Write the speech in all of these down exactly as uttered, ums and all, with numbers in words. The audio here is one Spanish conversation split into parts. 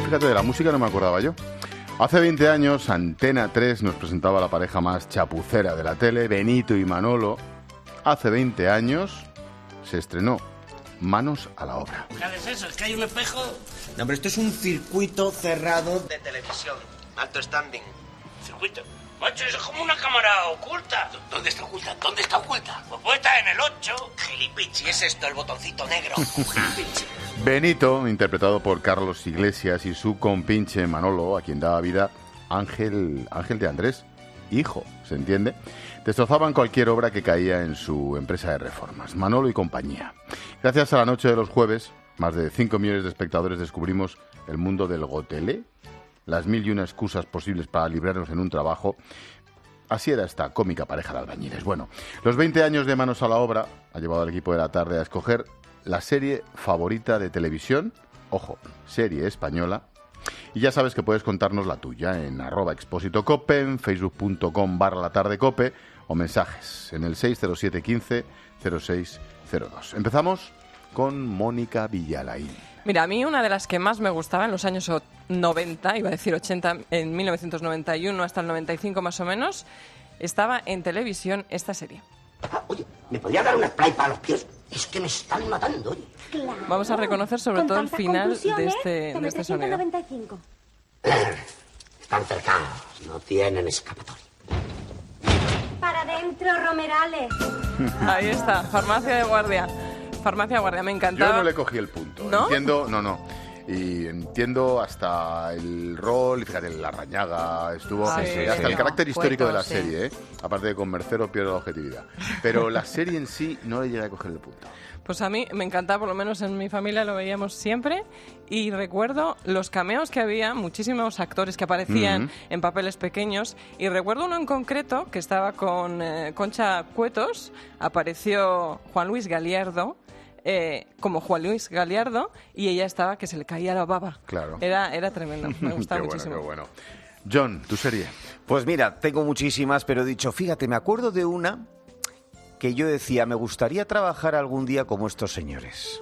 fíjate, de la música no me acordaba yo. Hace veinte años, Antena tres nos presentaba a la pareja más chapucera de la tele, Benito y Manolo. Hace veinte años se estrenó Manos a la obra. ¿Qué es eso? ¿Es que hay un espejo? No, pero esto es un circuito cerrado de televisión. Alto standing. ¿Circuito? Macho, eso es como una cámara oculta. ¿Dónde está oculta? ¿Dónde está oculta? Pues puede estar en el ocho. Gilipichi, es esto, el botoncito negro. Benito, interpretado por Carlos Iglesias, y su compinche Manolo, a quien daba vida Ángel, Ángel de Andrés, hijo, ¿se entiende? Destrozaban cualquier obra que caía en su empresa de reformas, Manolo y compañía. Gracias a la noche de los jueves, más de cinco millones de espectadores descubrimos el mundo del gotelé, las mil y una excusas posibles para librarnos en un trabajo. Así era esta cómica pareja de albañiles. Bueno, los veinte años de Manos a la obra ha llevado al equipo de la tarde a escoger la serie favorita de televisión, ojo, serie española, y ya sabes que puedes contarnos la tuya en arroba expósito cope, en facebook.com barra la tarde cope, o mensajes en el seis cero siete quince cero seis cero dos. Empezamos con Mónica Villalain. Mira, a mí una de las que más me gustaba en los años noventa, iba a decir ochenta, en mil novecientos noventa y uno hasta el noventa y cinco más o menos, estaba en televisión esta serie. Ah, oye, ¿me podría dar un spray para los pies? Es que me están matando, oye. Claro. Vamos a reconocer sobre todo el final de este, de este sonido. noventa y cinco. Están cercanos, no tienen escapatoria. Para adentro, Romerales. Ahí está, farmacia de guardia. Farmacia de guardia, me encantaba. Yo no le cogí el punto. ¿No? Entiendo, no, no. Y entiendo hasta el rol, fíjate, la rañaga, estuvo Sí, sí, sí, hasta sí. el carácter histórico Cuento, de la sí. serie, ¿eh? Aparte de con Mercero pierde la objetividad. Pero la serie en sí no le llega a coger el punto. Pues a mí me encantaba, por lo menos en mi familia lo veíamos siempre, y recuerdo los cameos que había, muchísimos actores que aparecían Mm. en papeles pequeños, y recuerdo uno en concreto que estaba con eh, Concha Cuetos, apareció Juan Luis Galiardo, eh, como Juan Luis Galiardo, y ella estaba que se le caía la baba. Claro. Era, era tremendo, me gustaba Qué muchísimo. bueno, qué bueno. John, tu serie. Pues mira, tengo muchísimas, pero he dicho, fíjate, me acuerdo de una que yo decía, me gustaría trabajar algún día como estos señores.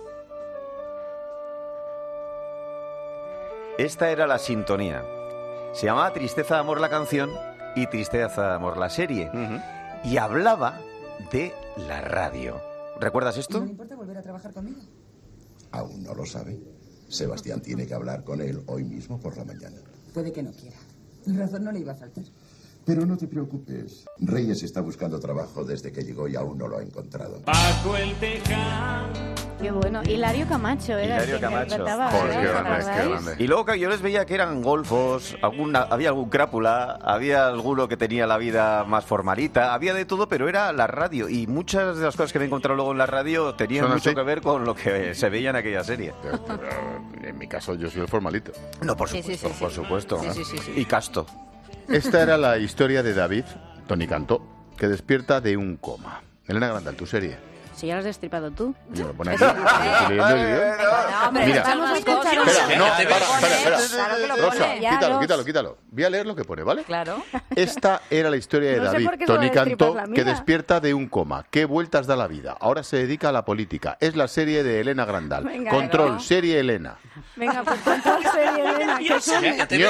Esta era la sintonía. Se llamaba Tristeza de Amor la canción y Tristeza de Amor la serie. Uh-huh. Y hablaba de la radio. ¿Recuerdas esto? ¿No le importa volver a trabajar conmigo? Aún no lo sabe. Sebastián tiene que hablar con él hoy mismo por la mañana. Puede que no quiera. Razón no le iba a faltar. Pero no te preocupes. Reyes está buscando trabajo desde que llegó y aún no lo ha encontrado. Bajo el tejado. Qué bueno. Hilario Camacho era Hilario el que Camacho. interpretaba. Joder, ¿eh? qué ¿Os grande, qué acordáis? grande. Y luego que yo les veía que eran golfos, alguna, había algún crápula, había alguno que tenía la vida más formalita, había de todo, pero era la radio. Y muchas de las cosas que me he encontrado luego en la radio tenían ¿Son mucho así? que ver con lo que se veía en aquella serie. Pero, pero, en mi caso yo soy el formalito. No, por Sí, supuesto, sí, sí, por sí. supuesto. Sí, ¿eh? sí, sí, sí. Y casto. Esta era la historia de David, Tony Cantó, que despierta de un coma. Elena Grandal, tu serie. Si ya lo has destripado tú. Yo lo pone aquí, estoy leyendo el guión. No, hombre, Mira. vamos a escuchar un Espera, no, poco. para, espera, espera. Claro que lo Rosa, pone, ya quítalo, los- quítalo, quítalo. Voy a leer lo que pone, ¿vale? Claro. Esta era la historia de No sé David, por qué solo Tony destripas Cantó, la mía. que despierta de un coma. ¿Qué vueltas da la vida? Ahora se dedica a la política. Es la serie de Elena Grandal. Venga, Control, ¿no? serie Elena. Venga, pues control serie, Elena. ¿Qué son? Yo,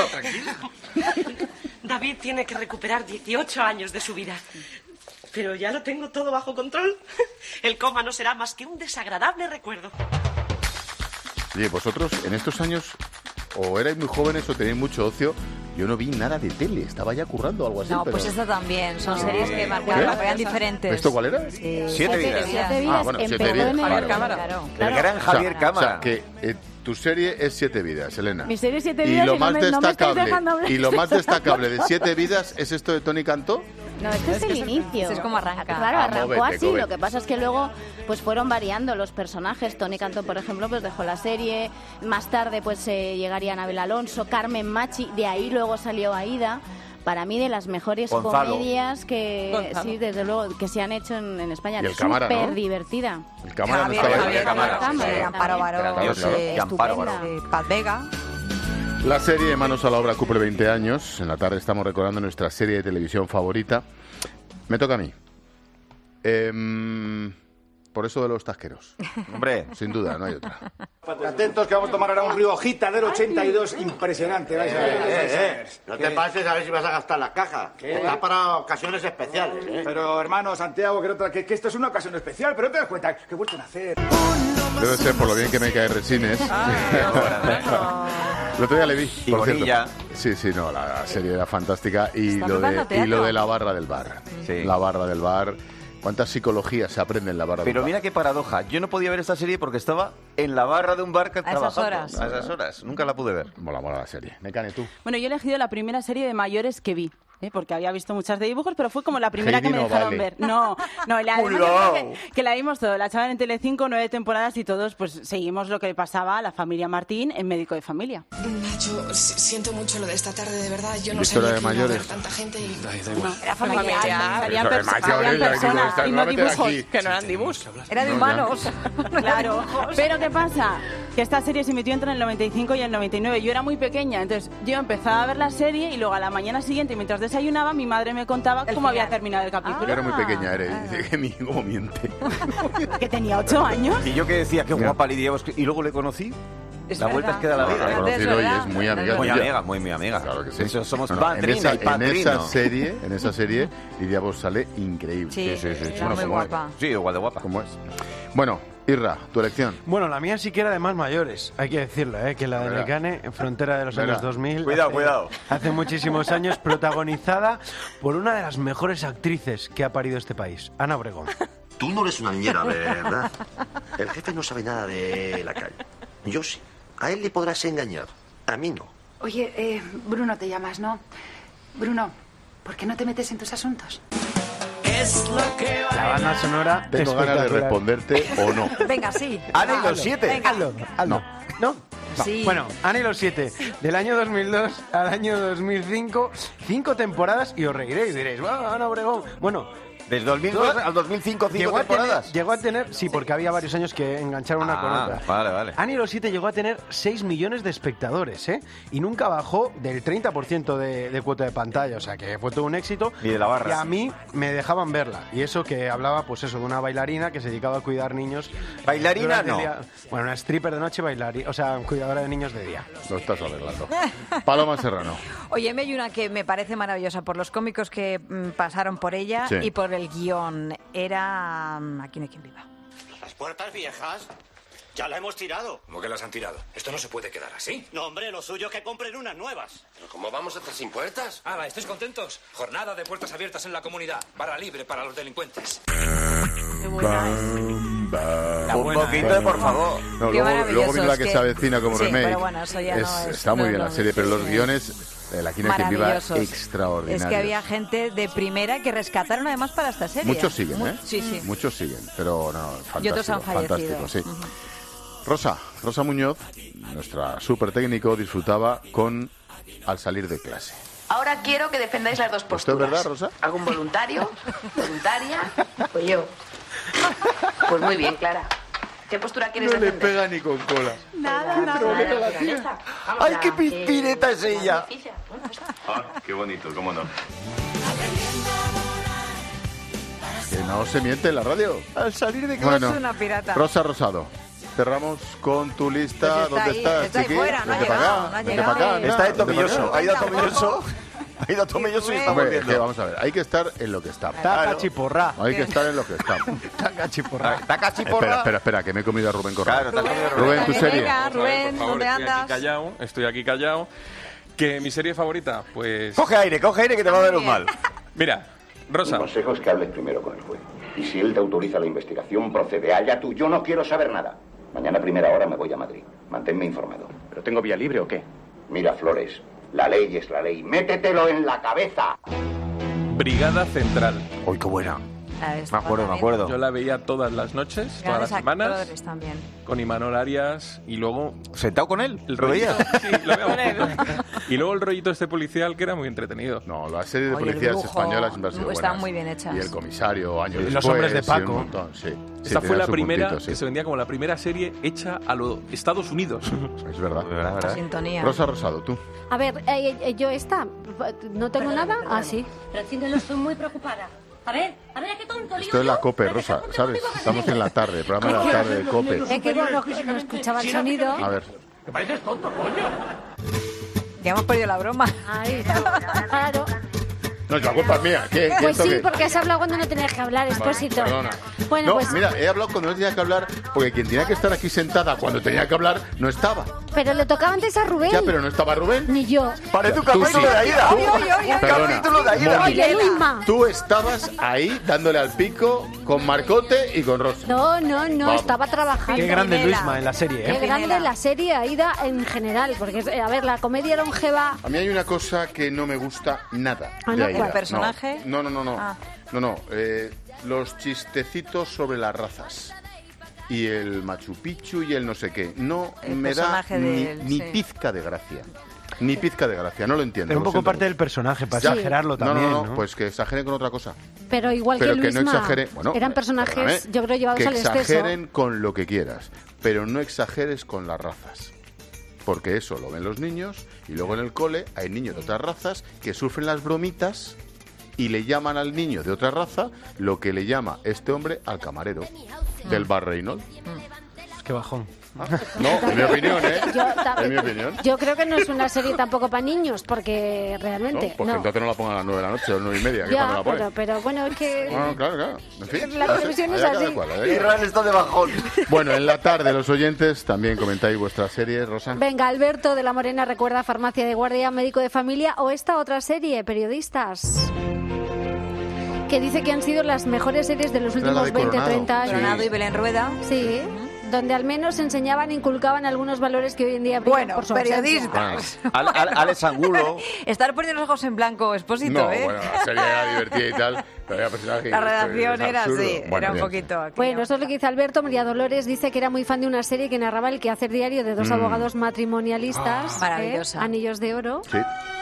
David tiene que recuperar dieciocho años de su vida. Pero ya lo tengo todo bajo control. El coma no será más que un desagradable recuerdo. oye, vosotros en estos años o erais muy jóvenes o tenéis mucho ocio. Yo no vi nada de tele, estaba ya currando algo así. No, pero... pues esta también. Son Sí. series que ¿Qué? marcaban, eran diferentes. ¿Esto cuál era? Sí. Siete vidas. Siete vidas. Ah, bueno, empezó siete vidas. en el- Javier Cámara. Claro, El claro. gran Javier o sea, Cámara. O sea, que eh, tu serie es Siete vidas, Elena. Mi serie Siete y vidas lo y no más me- no me estáis destacable dejando hablar. y lo más destacable de Siete vidas es esto de Tony Cantó. No, este es el inicio. es como arranca. Claro, Ah, arrancó móvete, así. móvete. Lo que pasa es que luego pues fueron variando los personajes. Tony Cantó, por ejemplo, pues dejó la serie. Más tarde pues eh, llegaría Anabel Alonso, Carmen Machi. De ahí luego salió Aída. Para mí de las mejores Gonzalo. comedias que Gonzalo. sí, desde luego, que se han hecho en, en España. Y el Cámara, ¿no? Súper divertida. El cámara Javier, no estaba Javier, ahí. Cámara, Cámara, sí, sí, Amparo Baró, Grandioso. eh, Y Amparo estupenda. Baró. eh, Paz Vega. La serie Manos a la obra cumple veinte años. En la tarde estamos recordando nuestra serie de televisión favorita. Me toca a mí. Em, por eso de los tasqueros. Hombre, sin duda, no hay otra. Atentos que vamos a tomar ahora un Riojita del ochenta y dos impresionante. Vais a ver. Eh, eh, eh. No te pases a ver si vas a gastar la caja. ¿Qué? Está para ocasiones especiales, ¿eh? Pero, hermano Santiago, que, otra, que, que esto es una ocasión especial, pero no te das cuenta que he vuelto a nacer. Debe ser por lo bien que me cae Resines. El otro día le vi, Y por Bonilla. cierto. Sí, sí, no, la serie era fantástica. Y Está lo, preparando de, teatro. y lo de la barra del bar. Sí. La barra del bar. ¿Cuánta psicología se aprende en la barra Pero del mira bar? qué paradoja. Yo no podía ver esta serie porque estaba en la barra de un bar que esas trabajando. horas. A esas horas. Nunca la pude ver. Mola, mola la serie. Mecane, tú. Bueno, yo he elegido la primera serie de mayores que vi. ¿eh? Porque había visto muchas de dibujos, pero fue como la primera Heidi que me no dejaron vale. ver. No, no, la Cuidado. que, que la vimos todo. La echaban en Telecinco, nueve temporadas y todos pues seguimos lo que le pasaba a la familia Martín en Médico de Familia. Nacho, si- siento mucho lo de esta tarde, de verdad. Yo no Victoria sabía de que iba a mayores. haber tanta gente y... Era familiar. Salían, Eso de pers- mayores, habían ya digo, personas esta y no no la meter dibujos. aquí. Que no eran dibujos. Era de No, humanos. Claro, pero ¿qué pasa? Que esta serie se emitió entre el noventa y cinco y el noventa y nueve. Yo era muy pequeña, entonces yo empezaba a ver la serie y luego a la mañana siguiente, mientras desayunaba, mi madre me contaba El cómo había final. terminado el capítulo. Yo era muy pequeña, eres. Dice que mi cómo miente. Que tenía ocho años. Y yo que decía, qué Mira. guapa Lidia Bosque. Y luego le conocí. Es la verdad. vuelta es que da la No, la vida. he ¿eh? conocido Es y verdad. es muy amiga Muy tuya. amiga, muy mi amiga. Claro que sí. De hecho, somos No, no, en, padrina esa, y padrino. en esa serie, en esa serie, Lidia Vos sale increíble. Sí, era muy ¿cómo guapa. Sí, igual de guapa. Es? ¿Cómo es? Bueno, Irra, tu elección. Bueno, la mía sí que era de más mayores, hay que decirlo, ¿eh? Que la de Verá. Mecane, en frontera de los Verá. años dos mil. Cuidado, hace- cuidado. Hace muchísimos años, protagonizada por una de las mejores actrices que ha parido este país, Ana Obregón. Tú no eres una niñera, ¿verdad? El jefe no sabe nada de la calle. Yo sí. A él le podrás engañar. A mí no. Oye, eh, Bruno te llamas, ¿no? Bruno, ¿por qué no te metes en tus asuntos? La banda sonora Tengo ganas de espectacular. responderte o no. Venga, sí. Ana y los siete. Venga. Hazlo, hazlo. ¿No? No. Sí. Bueno, Ana y los siete, del año dos mil dos al año dos mil cinco, cinco temporadas y os reiréis, diréis, bueno, Ana Obregón. Bueno, Desde dos mil dos al dos mil cinco, cinco llegó a, tener, temporadas. llegó a tener, sí, porque había varios años que engancharon una con Ah, otra. vale, vale. Ana y los siete llegó a tener seis millones de espectadores, ¿eh? Y nunca bajó del treinta por ciento de, de cuota de pantalla, o sea que fue todo un éxito. Y de la barra. Y a mí me dejaban verla. Y eso que hablaba, pues eso, de una bailarina que se dedicaba a cuidar niños. ¿Bailarina durante el no? día. Bueno, una stripper de noche, bailarina, o sea, cuidadora de niños de día. Lo estás arreglando. Paloma Serrano. Oye, me hay una que me parece maravillosa por los cómicos que mm, pasaron por ella Sí. y por el guión. Era mm, Aquí no hay quien viva. Las puertas viejas ya la hemos tirado. ¿Cómo que las han tirado? Esto no se puede quedar así. No, hombre, lo suyo es que compren unas nuevas. ¿Pero cómo vamos a estar sin puertas? Ah, ¿estáis contentos? Jornada de puertas abiertas en la comunidad. Barra libre para los delincuentes. Bam, bam, Un poquito, bam. por favor. No, Qué luego, maravilloso, luego vino la es que, que- se avecina como sí, remake. pero bueno, eso ya no es- está muy no, bien no, la serie, sí, pero sí, los sí. guiones de la Quina Quien Viva Maravillosos. extraordinarios. Es que había gente de primera que rescataron además para esta serie. Muchos siguen, Mu- ¿eh? Sí, sí. Muchos siguen, pero no, fantástico. Y otros han fallecido. fantástico, sí. Rosa, Rosa Muñoz, nuestra súper técnico, disfrutaba con Al salir de clase. Ahora quiero que defendáis las dos ¿Esto posturas. es verdad, Rosa? ¿Algún voluntario? ¿Voluntaria? Pues yo. Pues muy bien, Clara. ¿Qué postura quieres No le defender? pega ni con cola. Nada, nada. ¡Ay, qué pispireta es ella! Ah, qué bonito, cómo no. Que no se miente en la radio. Al salir de clase. Bueno, Es una pirata. Rosa Rosado, cerramos con tu lista. Pues está ¿Dónde ahí, estás, está ahí chiqui? fuera, no ha Vente para llegado, acá, no ha vente llegado. para acá, Está de vente para tomilloso. acá. Ha ido a tomilloso. Ha ido a tomilloso y está Hombre, es volviendo. que vamos a ver, hay que estar en lo que estamos. Taca chiporra. Hay que estar en lo que estamos. Taca chiporra. Taca chiporra. Espera, espera, espera, que me he comido a Rubén Corral. Claro, te has comido a Rubén, tu serie. Venga, Rubén, Por favor, ¿dónde estoy andas? aquí callado, estoy aquí callado. Que mi serie favorita, pues... Coge aire, coge aire que te va a dar un mal. Mira, Rosa, Mi consejo es que hables primero con el juez. Y si él te autoriza la investigación, procede. Allá tú, yo no quiero saber nada. Mañana a primera hora me voy a Madrid. Manténme informado. ¿Pero tengo vía libre o qué? Mira, Flores, la ley es la ley. Métetelo en la cabeza. Brigada Central. Uy, qué buena. Ah, esta Me acuerdo, me también. acuerdo. Yo la veía todas las noches, todas Grandes las semanas, actores también. con Imanol Arias y luego... ¿Sentado con él? El ¿Lo veías? rollito- Sí, lo veíamos juntos. Y luego el rollito este policial que era muy entretenido. No, las series de Oye, el policías brujo, españolas siempre han sido están buenas. muy bien hechas. Y el comisario, años Los después. hombres de y un Paco. montón, sí. Sí, Esta fue tenía la su primera puntito, sí. que se vendía como la primera serie hecha a los Estados Unidos. Es verdad. ¿Verdad, verdad? Sintonía. Rosa Rosado, tú. A ver, eh, eh, yo esta, ¿no tengo nada? Ah, sí. Pero sí que no estoy muy preocupada. A ver, a ver, qué tonto. Esto es la COPE, Rosa, ¿sabes? Estamos en la tarde, el programa de la tarde de COPE. Es que no, no, no escuchaba el sonido. A ver. ¿Te pareces tonto, coño? Ya hemos perdido la broma. Ahí, claro. No, la culpa es mía. ¿Qué, qué Pues sí, toque? porque has hablado cuando no tenías que hablar, Expósito. Perdona. Bueno, no, pues... mira, he hablado cuando no tenía que hablar, porque quien tenía que estar aquí sentada cuando tenía que hablar no estaba. Pero le tocaba antes a Rubén. Ya, pero no estaba Rubén. Ni yo. Parece un Tú capítulo sí. de Aida. Tú- Oye, oye, oye, un Perdona, capítulo de Aida. Moni, Oye, Luisma. tú estabas ahí dándole al pico con Marcote y con Rosa. No, no, no, Vamos. estaba trabajando. Qué grande Luisma en la serie, Qué ¿eh? grande la serie Aida en general, porque, a ver, la comedia longeva... A mí hay una cosa que no me gusta nada. Ah, de ¿no? Aida. ¿El personaje? No, no, no, no. Ah. No, no. eh, los chistecitos sobre las razas. Y el Machu Picchu y el no sé qué. No El me da personaje ni, del- ni sí. pizca de gracia. Ni pizca de gracia, no lo entiendo. Pero un lo poco siento parte mucho. del personaje, para Ya. exagerarlo No, también, no, ¿no? no, pues que exageren con otra cosa. Pero igual Pero que que Luisma, no exagere. Bueno, eran personajes, perdóname, yo creo, llevados que al exceso. exageren con lo que quieras, pero no exageres con las razas. Porque eso lo ven los niños y luego en el cole hay niños de otras razas que sufren las bromitas y le llaman al niño de otra raza lo que le llama este hombre al camarero del bar Reynolds. Es que bajón. No, en mi opinión, ¿eh? Yo, ta- En mi opinión. yo creo que no es una serie tampoco para niños, porque No, realmente... pues no. entonces no la pongan a las nueve de la noche o nueve y media, que Ya, cuando la ponen. pero, pero bueno, es que... No, no, claro, claro. En fin, La no sé, televisión es allá cada así. cual, allá cada cual. Israel está de bajón. Bueno, en la tarde los oyentes también comentáis vuestras series, Rosa. Venga, Alberto de la Morena recuerda Farmacia de Guardia, Médico de Familia o esta otra serie, Periodistas, que dice que han sido las mejores series de los Era la últimos de veinte, Coronado. treinta años. Coronado y Belén Rueda. Sí, donde al menos enseñaban e inculcaban algunos valores que hoy en día brillan Bueno, por su periodistas. Al, al, Alex Angulo. Estar poniendo los ojos en blanco, Expósito, No, ¿eh? bueno, la serie era divertida y tal, pero había personajes... La redacción es era absurdo. así, Bueno, era un bien. poquito... aquello. Bueno, eso es lo que dice Alberto. María Dolores dice que era muy fan de una serie que narraba el quehacer diario de dos Mm. abogados matrimonialistas. Ah. Maravillosa. ¿eh? Anillos de oro. Sí.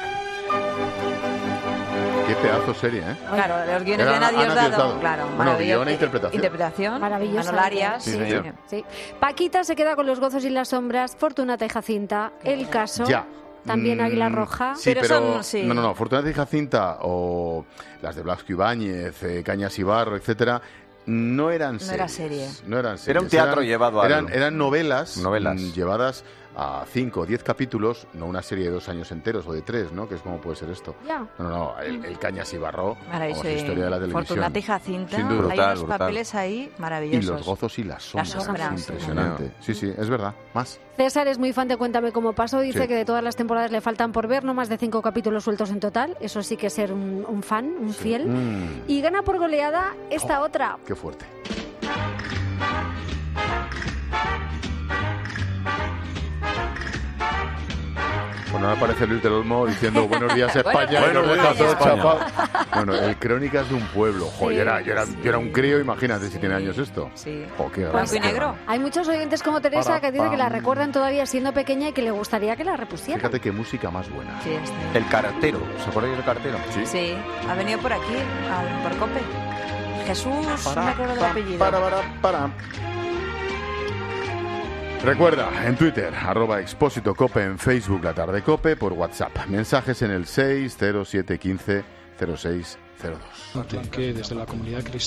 Qué pedazo serie, ¿eh? Claro, los guiones Era de Ana Ana Diosdado, Diosdado. claro. Bueno, maravilloso. guion e interpretación. Interpretación. Maravillosa. Manol Arias. Sí, señor. Sí. Paquita se queda con los gozos y las sombras. Fortunata y Jacinta. El caso. Ya. También Mm, Águila Roja. Sí, Pero pero, son- sí. no, no, no. Fortunata y Jacinta o las de Blasco Ibáñez, eh, Cañas Ibarro, etcétera, no eran No series. era serie. No eran series. Era un teatro eran, llevado a eran, algo. eran novelas, Novelas. mm, llevadas a cinco o diez capítulos, no una serie de dos años enteros o de tres, ¿no? Que es como puede ser esto. Ya. No, no, no. El, el Cañas Ibarro, Maravilloso. vamos, historia de la televisión. Fortunata y Jacinta. Sin duda. Hay Brutal, unos brutal. papeles ahí Y maravillosos. los gozos y las sombras. sombras. Impresionante. Sí, sí, es verdad. Más. César es muy fan de Cuéntame cómo pasó. Dice Sí. que de todas las temporadas le faltan por ver, no más de cinco capítulos sueltos en total. Eso sí que es ser un, un fan, un fiel. Mm, Y gana por goleada esta otra. qué fuerte. Bueno, ahora aparece Luis del Olmo diciendo buenos días España y Buenos nos deja días, todo España. chapado. Bueno, el Crónicas de un pueblo. Jo, Sí, yo, era, yo, era, yo era un crío, imagínate si tiene años esto. Sí. Jo, qué Pues grande, qué negro. grande. Hay muchos oyentes como Teresa Para, que dicen que la pam. recuerdan todavía siendo pequeña y que le gustaría que la repusieran. Fíjate qué música más buena. Sí, este. El cartero. ¿Se acordáis del cartero? Sí. Sí, ha venido por aquí, al, por Cope. Jesús, no me acuerdo del pa, apellido. para, para, para. Recuerda, en Twitter, arroba Expósito Cope, en Facebook, La Tarde Cope, por WhatsApp. Mensajes en el seis cero siete uno cinco cero seis cero dos. Que desde la comunidad cristiana